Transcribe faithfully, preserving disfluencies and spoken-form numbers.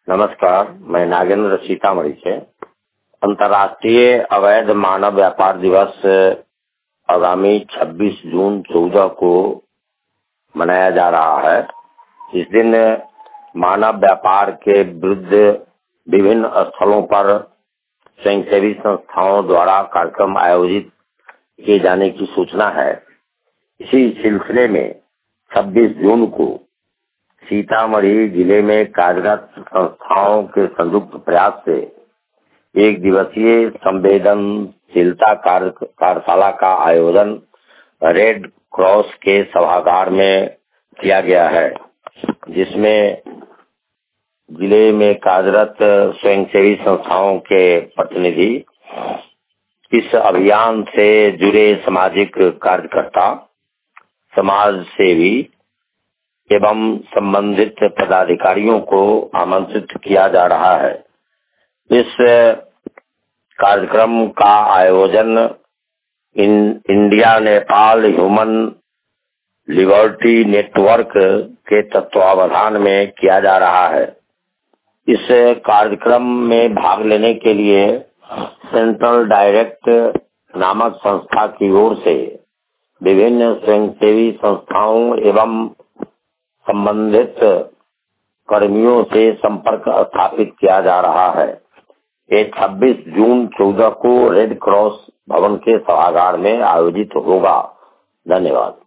नमस्कार, मैं नागेंद्र सीतामढ़ी से। अंतर्राष्ट्रीय अवैध मानव व्यापार दिवस आगामी छब्बीस जून चौदह को मनाया जा रहा है। इस दिन मानव व्यापार के विरुद्ध विभिन्न स्थलों पर स्वयंसेवी संस्थाओं द्वारा कार्यक्रम आयोजित किए जाने की सूचना है। इसी सिलसिले में छब्बीस जून को सीतामढ़ी जिले में कार्यरत संस्थाओं के संयुक्त प्रयास से एक दिवसीय संवेदनशीलता कार्यशाला का आयोजन रेड क्रॉस के सभागार में किया गया है, जिसमें जिले में कार्यरत स्वयंसेवी संस्थाओं के प्रतिनिधि, इस अभियान से जुड़े सामाजिक कार्यकर्ता, समाज सेवी एवं संबंधित पदाधिकारियों को आमंत्रित किया जा रहा है। इस कार्यक्रम का आयोजन इन India Nepal human liberty network के तत्वावधान में किया जा रहा है। इस कार्यक्रम में भाग लेने के लिए सेंट्रल डायरेक्ट नामक संस्था की ओर से विभिन्न स्वयंसेवी संस्थाओं एवं संबंधित कर्मियों से संपर्क स्थापित किया जा रहा है। ये छब्बीस जून चौदह को रेड क्रॉस भवन के सभागार में आयोजित होगा। धन्यवाद।